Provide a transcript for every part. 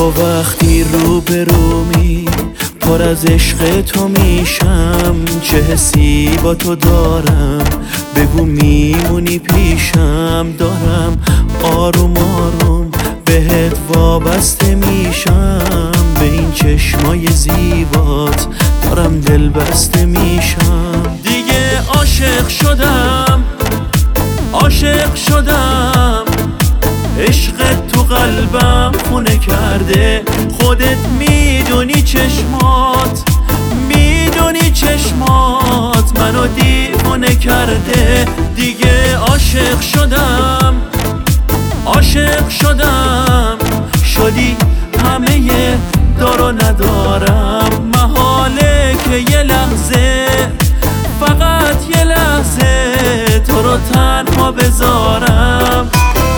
وقتی روبرومی پر از عشق تو میشم، چه حسی با تو دارم بگو میمونی پیشم. دارم آروم آروم بهت وابسته میشم، به این چشمای زیبات دارم دل بسته میشم. دیگه عاشق شدم، عاشق شدم، عشقت تو قلبم خونه کرده. خودت میدونی چشمات، میدونی چشمات منو دیوونه کرده. دیگه عاشق شدم، عاشق شدم، شدی همه دار و ندارم. محاله که یه لحظه، فقط یه لحظه تو رو تنها بذارم.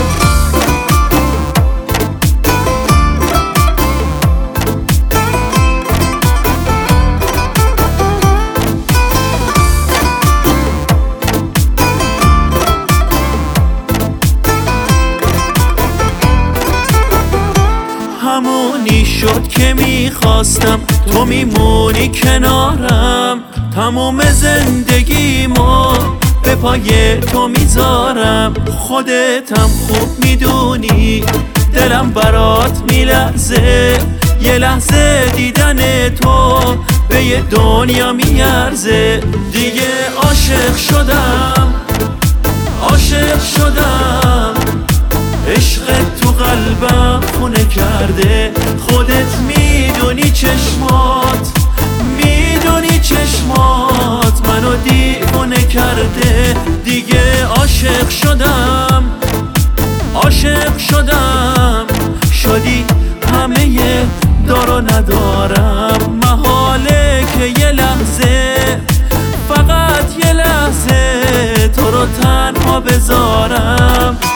همونی شد که میخواستم، تو میمونی کنارم. تموم زندگیمو به پای تو میذارم. خودتم خوب میدونی دلم برات میلرزه. یه لحظه دیدن تو به یه دنیا میارزه. دیگه عاشق شدم، عاشق شدم، عشقت تو قلبم خونه کرده. خودت میدونی چشمات، میدونی چشمات منو دیوونه کرده. دیگه عاشق شدم، عاشق شدم، شدی همه دار و ندارم. محاله که یه لحظه، فقط یه لحظه تو رو تنها بذارم.